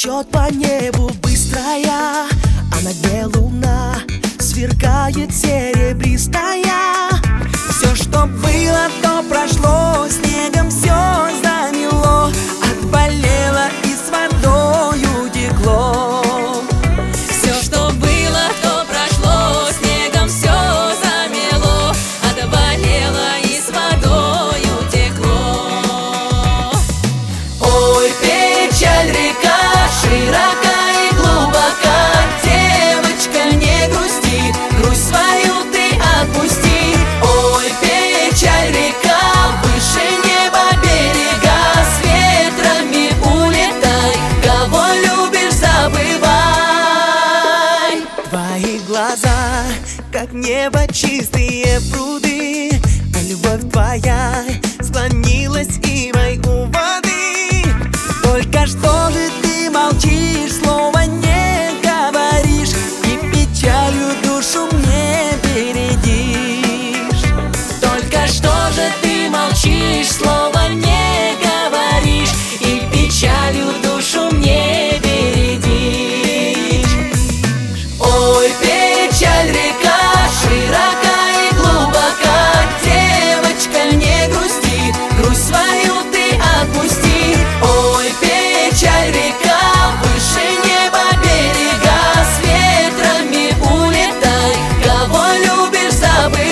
Течет по небу быстрая, а на дне луна сверкает серебристая. Все, что было, то прошло, снегом все замело, отболело и с водою текло. Все, что было, то прошло, снегом все замело, отболело и с водою текло. Ой, печаль, река широка и глубока, девочка, не грусти, грусть свою ты отпусти. Ой, печаль, река, выше неба берега, с ветрами улетай, кого любишь, забывай. Твои глаза, как небо, чистые пруды, а любовь твоя склонилась ивой у воды. Только что же ты молчишь, слова не говоришь, и печалью душу мне бередишь. Только что же ты молчишь, слова не говоришь, и печалью душу мне бередишь. Ой, печаль, река широка и глубока, девочка, не грусти, грусть свою ты отпусти. Ой, печаль, река, выше неба берега, с ветрами улетай, кого любишь, забывай.